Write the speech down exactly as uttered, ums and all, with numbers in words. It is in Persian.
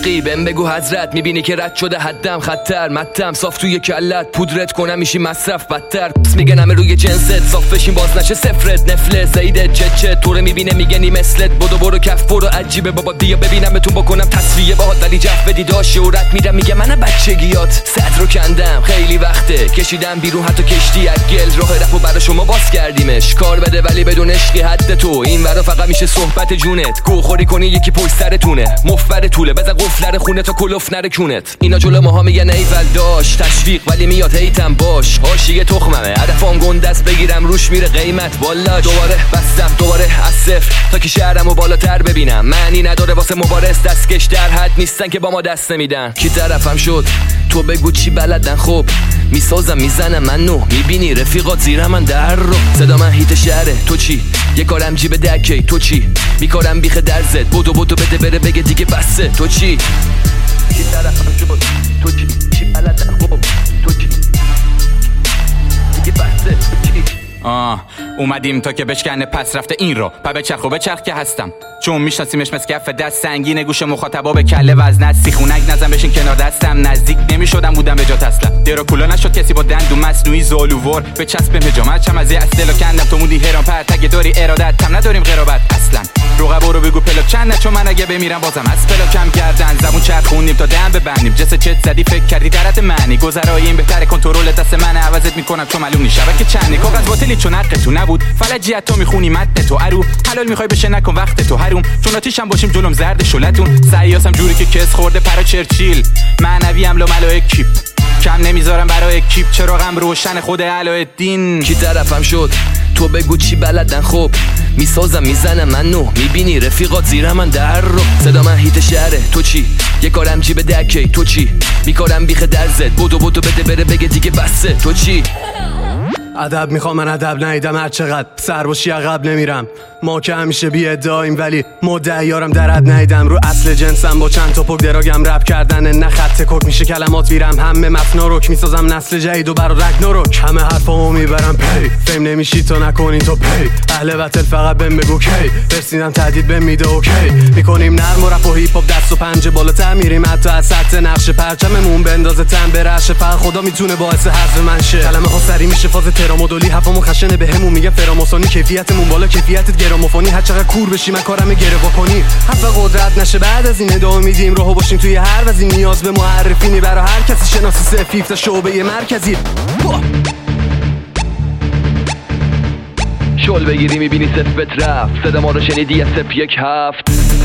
عشقی بهم بگو حضرت، میبینی که رد شده حدم خطر، متم صاف توی کلت، پودرت کنم میشی مصرف بدتر. میگن همه روی جنست صاف بشین باز نشه صفرت، نفله زیده چه چه طوره میبینه میگنی مثلت، بدو برو کف برو عجیبه بابا بیا ببینم بتون بکنم تصفیه باهات، ولی جف بدی داشت شهرت میدم میگه من بچگیات صد رو کندم خیلی وقته کشیدم بیرون حتی کشتی از گل، راه رفو برای شما باز کردیمش، کار بده ولی بدون عشقی حد تو این ورا فقط میشه صحبت جونت، گوخوری کنی یکی پشت سرتونه مفبر طوله بزن قفلر خونه تا کلوف نره کونت. اینا جلو ماها میگن ایول داش تشویق ولی میاد هیتم باش، حاشیه تخممه هدفم گندست بگیرم روش میره قیمت، والا دوباره بستم دوباره از صفر تا که شهرمو بالاتر ببینم، معنی نداره واسه مبارز دستکش در حد نیستن که با ما دست نمیدن. کی طرفم شد تو بگو چی بلدن، خب میسازم میزنم منو میبینی رفیقات زیر من در رو، صدا من هیت شهره تو چی، یه کارم جیب دکی تو چی، میکارم بیخ درزت بودو بودو بده بره بگه دیگه بسه تو چی. کی طرفم شد تو چی چی بلدن، خب تو چی دیگه بسه تو چی. آه اومدیم تا که بشکنه پس رفته این رو پا بچرخ و بچرخ که هستم، چون میشناسیمش مثل کف دست سنگینه گوش مخاطبا به کله وزنت، سیخونک نزن بشین کنار دستم، نزدیک نمیشدم بودم به جات اصلا، درو کولا نشد کسی با دندون مصنوعی زالوور به چسب هجامت چم از اصلا کندم تو مودی هران پرتگه داری ارادت تم نداریم قرابت اصلا، رقبا رو بگو پلاک چند چون من اگه بمیرم بازم از پلاکم گردن زبون چرخونیم تا دم ببندیم، جس چت زدی فکر کردی درت معنی گذرای این بهتره کنترل دست من عوضت میکنم چون معلوم نیست شبکه چنی کاغذ باطلی چون حق تو نبود فلجیت تو میخونی متن تو ارو حلال میخوای بشه نکن وقت تو حروم، چون آتیشم باشیم جلوم زرد شلتون، سیاسم جوری که کس خورده پرا چرچیل، معنوی ام لو ملائک کیپ کم نمیذارم برای کیپ، چراغم روشن خود علایالدین. کی طرفم شد تو بگو چی بلدن، خب میسازم میزنم منو میبینی رفیقات زیر من در رو، صدا من هیت شهره تو چی، یه کارم جیب دکی تو چی، میکارم بیخ درزت بودو بودو بده بره بگه دیگه بسه تو چی. ادب میخوام من ادب نیدم هر چقدر سر باشی عقب نمیرم، ما که همیشه بی ادعاییم ولی مدعیارم درد نیدم، رو اصل جنسم با چند تا پک دراگم رپ کردن نه خط کک میشه کلمات ویرم همه متنا رک، میسازم نسل جدید و برا رگناروک، همه حرفامو میبرم پی فیم نمیشی تو نکنی تو پی، اهل بتل فقط بهم بگو کی رسیدم تهدید بهم میده اوکی، میکنیم نرم و رپ و هیپ هاپ دست و پنجه بالاتر میریم حتی از سطح نقش پرچممون بندازه تن برشه، فقط خدا میتونه باعث حذف من شه، کلمه ها سری میشه فاز ترامودولی حرفمون خشنه بهمون میگه فراماسونی، کیفیتمون بالا کیفیتت گرامافونی، هر چقدر کور بشی من کارم گره واکنی، حرف قدرت نشه بعد از این ادامه میدیم راهو باشیم توی هر وزین، نیاز به معرفینی برای هر کسی شناسی سفیف تا شعبه مرکزی، شل بگیری میبینی صفت رفت، صدا ما رو شنیدی از سپ یک هفت،